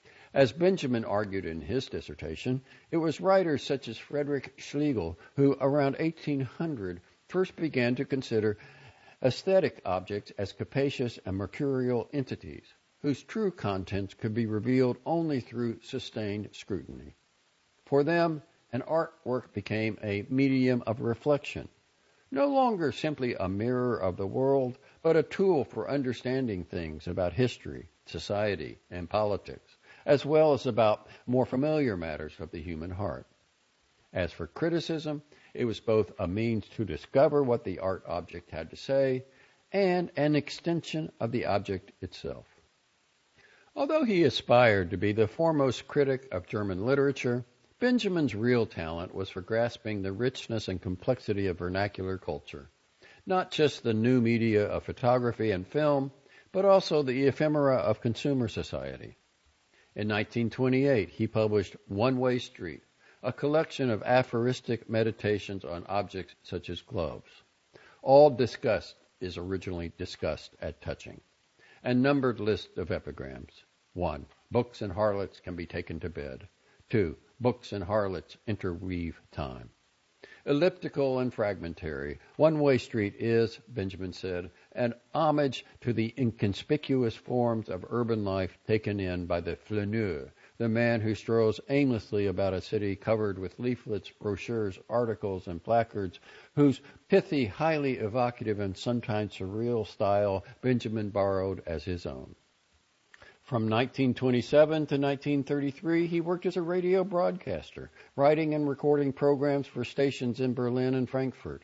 As Benjamin argued in his dissertation, it was writers such as Friedrich Schlegel who, around eighteen hundred, first began to consider aesthetic objects as capacious and mercurial entities, whose true contents could be revealed only through sustained scrutiny. For them, an artwork became a medium of reflection, no longer simply a mirror of the world, but a tool for understanding things about history, society, and politics, as well as about more familiar matters of the human heart. As for criticism, it was both a means to discover what the art object had to say and an extension of the object itself. Although he aspired to be the foremost critic of German literature, Benjamin's real talent was for grasping the richness and complexity of vernacular culture, not just the new media of photography and film, but also the ephemera of consumer society. In nineteen twenty-eight, he published One Way Street, a collection of aphoristic meditations on objects such as gloves. All disgust is originally discussed at touching. A numbered list of epigrams. One, books and harlots can be taken to bed. Two, books and harlots interweave time. Elliptical and fragmentary, One Way Street is, Benjamin said, an homage to the inconspicuous forms of urban life taken in by the flaneur, the man who strolls aimlessly about a city covered with leaflets, brochures, articles, and placards, whose pithy, highly evocative, and sometimes surreal style Benjamin borrowed as his own. From nineteen twenty-seven to nineteen thirty-three, he worked as a radio broadcaster, writing and recording programs for stations in Berlin and Frankfurt.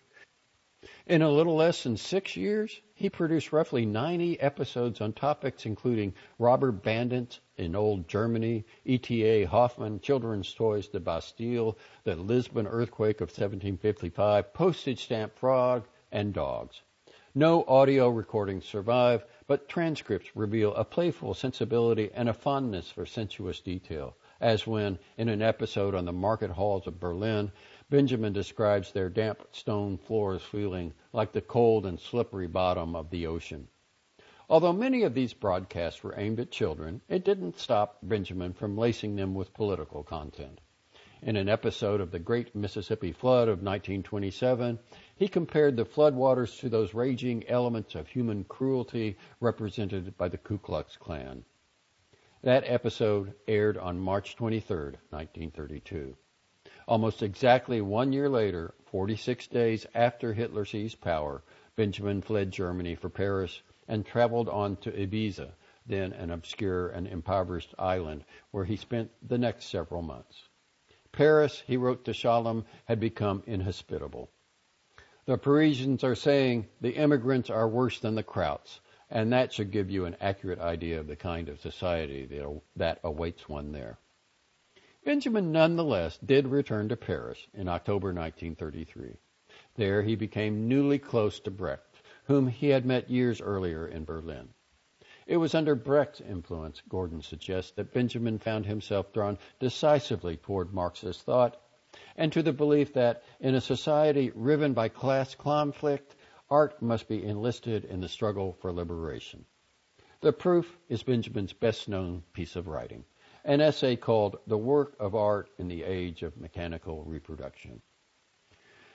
In a little less than six years, he produced roughly ninety episodes on topics including robber bandits in old Germany, E T A Hoffmann, children's toys, the Bastille, the Lisbon earthquake of seventeen fifty-five, postage stamp fraud, and dogs. No audio recordings survive, but transcripts reveal a playful sensibility and a fondness for sensuous detail, as when, in an episode on the market halls of Berlin, Benjamin describes their damp stone floors feeling like the cold and slippery bottom of the ocean. Although many of these broadcasts were aimed at children, it didn't stop Benjamin from lacing them with political content. In an episode of the Great Mississippi Flood of nineteen twenty-seven, he compared the floodwaters to those raging elements of human cruelty represented by the Ku Klux Klan. That episode aired on March twenty-third, nineteen thirty-two. Almost exactly one year later, forty-six days after Hitler seized power, Benjamin fled Germany for Paris and traveled on to Ibiza, then an obscure and impoverished island, where he spent the next several months. Paris, he wrote to Shalom, had become inhospitable. The Parisians are saying the immigrants are worse than the Krauts, and that should give you an accurate idea of the kind of society that, that awaits one there. Benjamin nonetheless did return to Paris in October nineteen thirty-three. There he became newly close to Brecht, whom he had met years earlier in Berlin. It was under Brecht's influence, Gordon suggests, that Benjamin found himself drawn decisively toward Marxist thought, and to the belief that in a society riven by class conflict, art must be enlisted in the struggle for liberation. The proof is Benjamin's best-known piece of writing, an essay called The Work of Art in the Age of Mechanical Reproduction.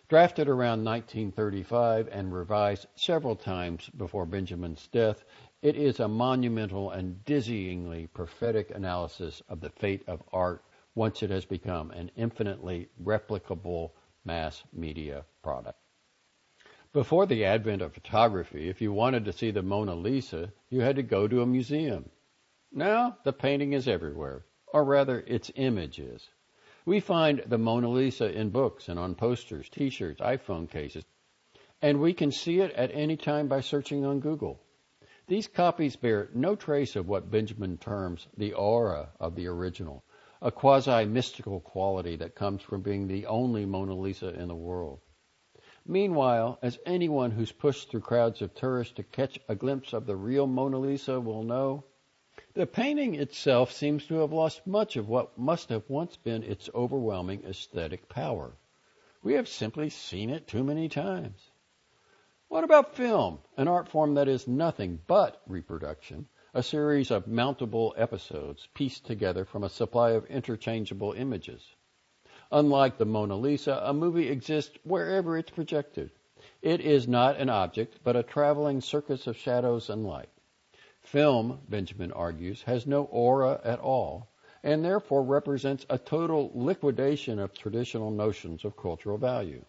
Drafted around nineteen thirty-five and revised several times before Benjamin's death, it is a monumental and dizzyingly prophetic analysis of the fate of art once it has become an infinitely replicable mass media product. Before the advent of photography, if you wanted to see the Mona Lisa, you had to go to a museum. Now, the painting is everywhere, or rather, its image is. We find the Mona Lisa in books and on posters, T-shirts, iPhone cases, and we can see it at any time by searching on Google. These copies bear no trace of what Benjamin terms the aura of the original, a quasi-mystical quality that comes from being the only Mona Lisa in the world. Meanwhile, as anyone who's pushed through crowds of tourists to catch a glimpse of the real Mona Lisa will know, the painting itself seems to have lost much of what must have once been its overwhelming aesthetic power. We have simply seen it too many times. What about film, an art form that is nothing but reproduction, a series of mountable episodes pieced together from a supply of interchangeable images? Unlike the Mona Lisa, a movie exists wherever it's projected. It is not an object, but a traveling circus of shadows and light. Film, Benjamin argues, has no aura at all, and therefore represents a total liquidation of traditional notions of cultural value.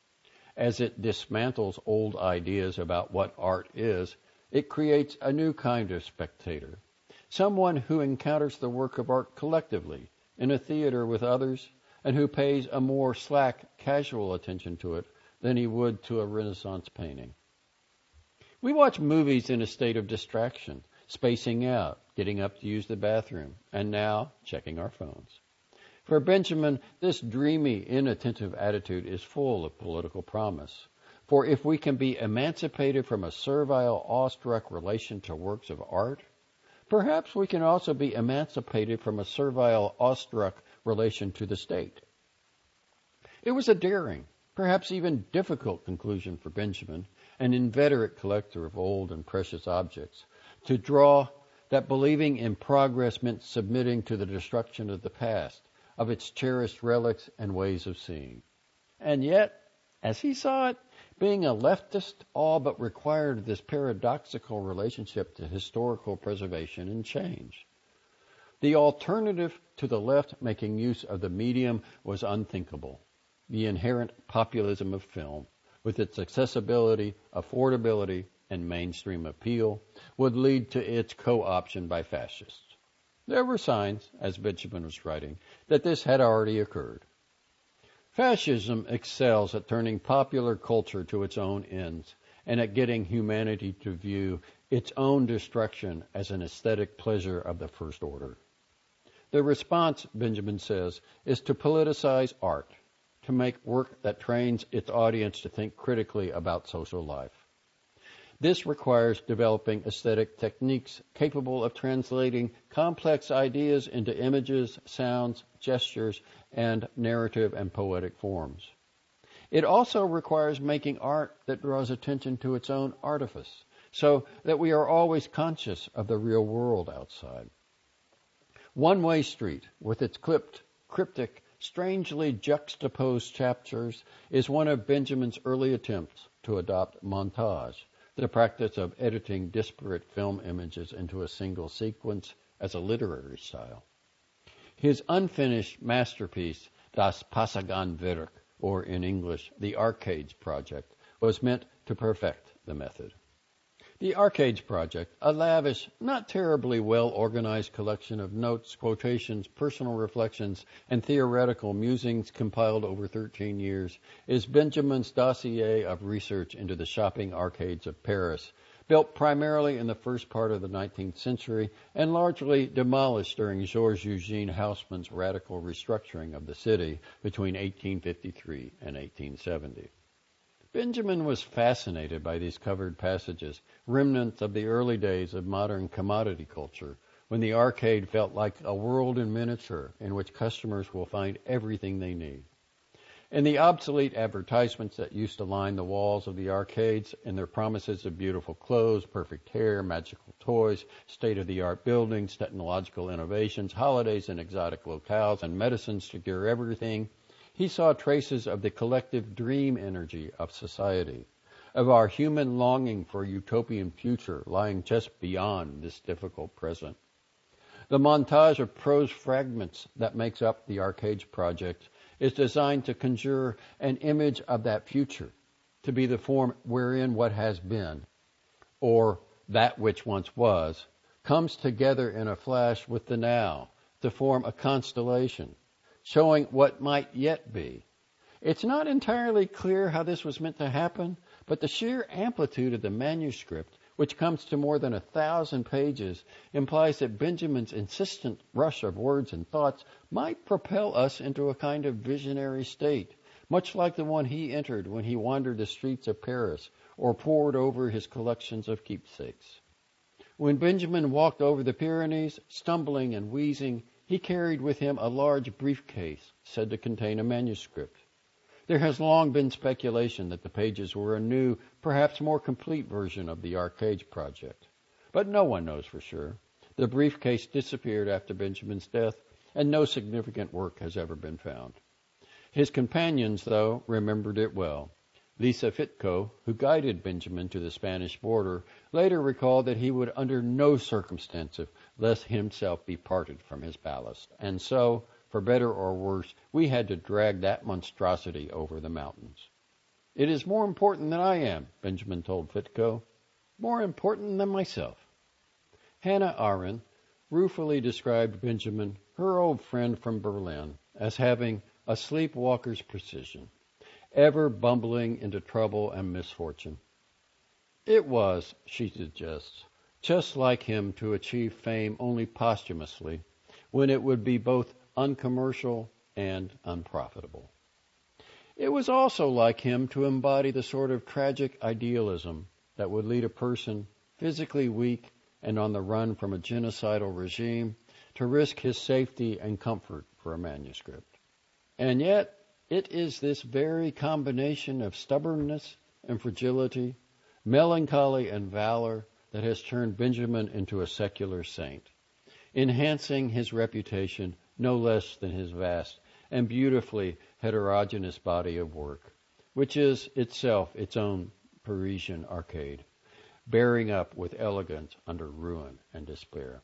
As it dismantles old ideas about what art is, it creates a new kind of spectator, someone who encounters the work of art collectively, in a theater with others, and who pays a more slack, casual attention to it than he would to a Renaissance painting. We watch movies in a state of distraction, spacing out, getting up to use the bathroom, and now checking our phones. For Benjamin, this dreamy, inattentive attitude is full of political promise. For if we can be emancipated from a servile, awestruck relation to works of art, perhaps we can also be emancipated from a servile, awestruck relation to the state. It was a daring, perhaps even difficult conclusion for Benjamin, an inveterate collector of old and precious objects, to draw that believing in progress meant submitting to the destruction of the past, of its cherished relics and ways of seeing. And yet, as he saw it, being a leftist all but required this paradoxical relationship to historical preservation and change. The alternative to the left making use of the medium was unthinkable. The inherent populism of film, with its accessibility, affordability, and mainstream appeal, would lead to its co-option by fascists. There were signs, as Benjamin was writing, that this had already occurred. Fascism excels at turning popular culture to its own ends and at getting humanity to view its own destruction as an aesthetic pleasure of the first order. The response, Benjamin says, is to politicize art, to make work that trains its audience to think critically about social life. This requires developing aesthetic techniques capable of translating complex ideas into images, sounds, gestures, and narrative and poetic forms. It also requires making art that draws attention to its own artifice, so that we are always conscious of the real world outside. One Way Street, with its clipped, cryptic, strangely juxtaposed chapters, is one of Benjamin's early attempts to adopt montage, the practice of editing disparate film images into a single sequence as a literary style. His unfinished masterpiece, Das Passagenwerk, or in English, The Arcades Project, was meant to perfect the method. The Arcades Project, a lavish, not terribly well-organized collection of notes, quotations, personal reflections, and theoretical musings compiled over thirteen years, is Benjamin's dossier of research into the shopping arcades of Paris, built primarily in the first part of the nineteenth century and largely demolished during Georges Eugene Haussmann's radical restructuring of the city between eighteen fifty-three and eighteen seventy. Benjamin was fascinated by these covered passages, remnants of the early days of modern commodity culture, when the arcade felt like a world in miniature in which customers will find everything they need. And the obsolete advertisements that used to line the walls of the arcades and their promises of beautiful clothes, perfect hair, magical toys, state-of-the-art buildings, technological innovations, holidays and exotic locales, and medicines to cure everything, He saw traces of the collective dream energy of society, of our human longing for a utopian future lying just beyond this difficult present. The montage of prose fragments that makes up the Arcades Project is designed to conjure an image of that future, to be the form wherein what has been, or that which once was, comes together in a flash with the now to form a constellation, showing what might yet be. It's not entirely clear how this was meant to happen, but the sheer amplitude of the manuscript, which comes to more than a thousand pages, implies that Benjamin's insistent rush of words and thoughts might propel us into a kind of visionary state, much like the one he entered when he wandered the streets of Paris or pored over his collections of keepsakes. When Benjamin walked over the Pyrenees, stumbling and wheezing, he carried with him a large briefcase said to contain a manuscript. There has long been speculation that the pages were a new, perhaps more complete version of the Arcades Project. But no one knows for sure. The briefcase disappeared after Benjamin's death, and no significant work has ever been found. His companions, though, remembered it well. Lisa Fitko, who guided Benjamin to the Spanish border, later recalled that he would under no circumstances let himself be parted from his ballast, and so, for better or worse, we had to drag that monstrosity over the mountains. It is more important than I am, Benjamin told Fitko. More important than myself. Hannah Arendt ruefully described Benjamin, her old friend from Berlin, as having a sleepwalker's precision, ever bumbling into trouble and misfortune. It was, she suggests, just like him to achieve fame only posthumously, when it would be both uncommercial and unprofitable. It was also like him to embody the sort of tragic idealism that would lead a person, physically weak and on the run from a genocidal regime, to risk his safety and comfort for a manuscript. And yet, it is this very combination of stubbornness and fragility, melancholy and valor that has turned Benjamin into a secular saint, enhancing his reputation no less than his vast and beautifully heterogeneous body of work, which is itself its own Parisian arcade, bearing up with elegance under ruin and despair.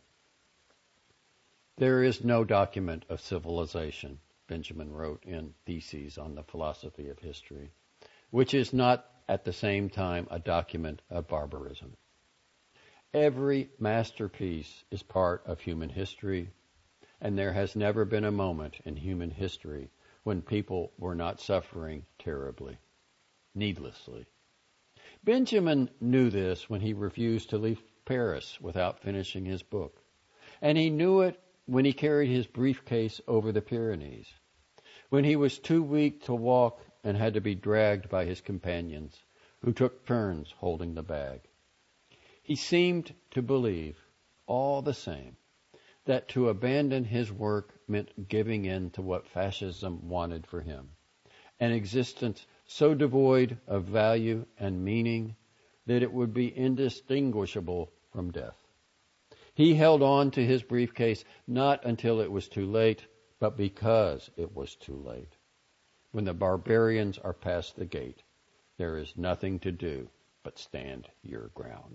There is no document of civilization, Benjamin wrote in Theses on the Philosophy of History, which is not at the same time a document of barbarism. Every masterpiece is part of human history, and there has never been a moment in human history when people were not suffering terribly, needlessly. Benjamin knew this when he refused to leave Paris without finishing his book, and he knew it when he carried his briefcase over the Pyrenees, when he was too weak to walk and had to be dragged by his companions, who took turns holding the bag. He seemed to believe, all the same, that to abandon his work meant giving in to what fascism wanted for him, an existence so devoid of value and meaning that it would be indistinguishable from death. He held on to his briefcase not until it was too late, but because it was too late. When the barbarians are past the gate, there is nothing to do but stand your ground.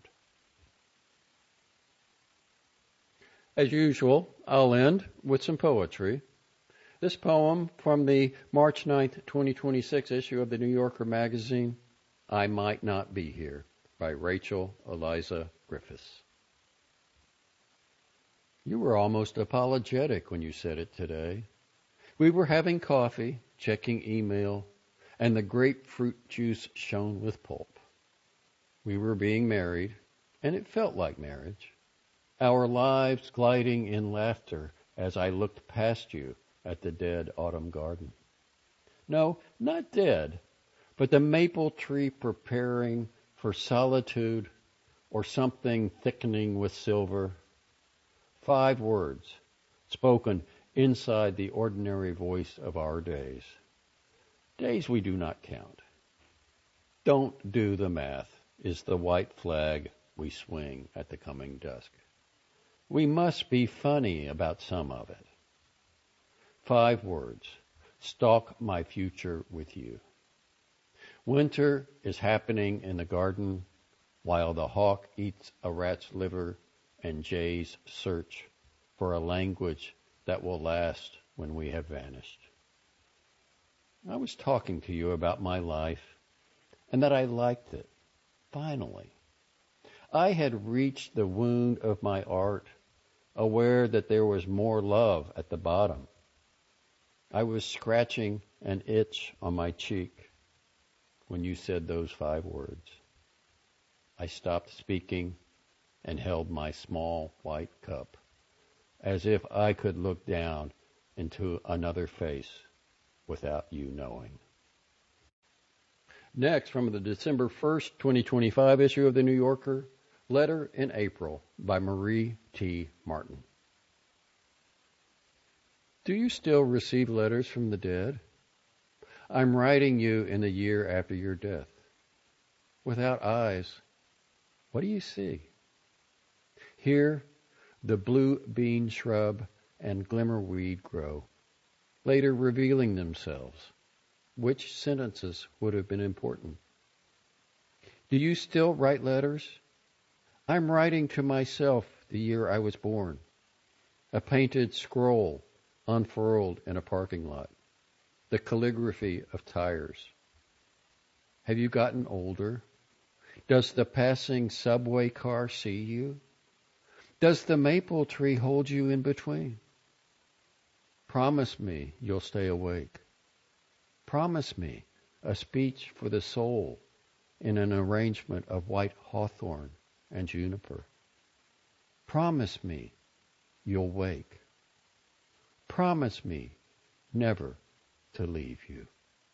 As usual, I'll end with some poetry. This poem from the March ninth, twenty twenty-six issue of the New Yorker magazine, I Might Not Be Here, by Rachel Eliza Griffiths. You were almost apologetic when you said it today. We were having coffee, checking email, and the grapefruit juice shone with pulp. We were being married, and it felt like marriage. Our lives gliding in laughter as I looked past you at the dead autumn garden. No, not dead, but the maple tree preparing for solitude or something thickening with silver. Five words spoken inside the ordinary voice of our days. Days we do not count. Don't do the math is the white flag we swing at the coming dusk. We must be funny about some of it. Five words, stalk my future with you. Winter is happening in the garden while the hawk eats a rat's liver and jays search for a language that will last when we have vanished. I was talking to you about my life and that I liked it, finally. I had reached the wound of my art, aware that there was more love at the bottom. I was scratching an itch on my cheek when you said those five words. I stopped speaking and held my small white cup, as if I could look down into another face without you knowing. Next, from the December first, twenty twenty-five issue of The New Yorker, Letter in April by Marie T. Martin. Do you still receive letters from the dead? I'm writing you in the year after your death. Without eyes, what do you see? Here, the blue bean shrub and glimmerweed grow, later revealing themselves. Which sentences would have been important? Do you still write letters? I'm writing to myself the year I was born. A painted scroll unfurled in a parking lot. The calligraphy of tires. Have you gotten older? Does the passing subway car see you? Does the maple tree hold you in between? Promise me you'll stay awake. Promise me a speech for the soul in an arrangement of white hawthorn and juniper. Promise me you'll wake. Promise me never to leave you.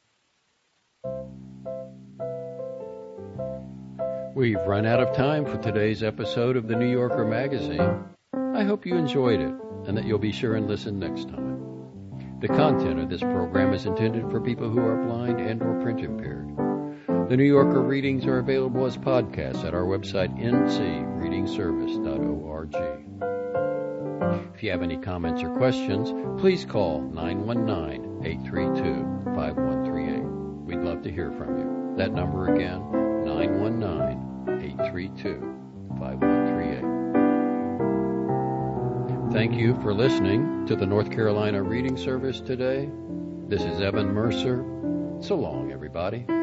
We've run out of time for today's episode of the New Yorker magazine. I hope you enjoyed it and that you'll be sure and listen next time. The content of this program is intended for people who are blind and or print impaired. The New Yorker readings are available as podcasts at our website, n c reading service dot org. If you have any comments or questions, please call nine one nine, eight three two, five one three eight. We'd love to hear from you. That number again, nine one nine, eight three two, five one three eight. Thank you for listening to the North Carolina Reading Service today. This is Evan Mercer. So long, everybody.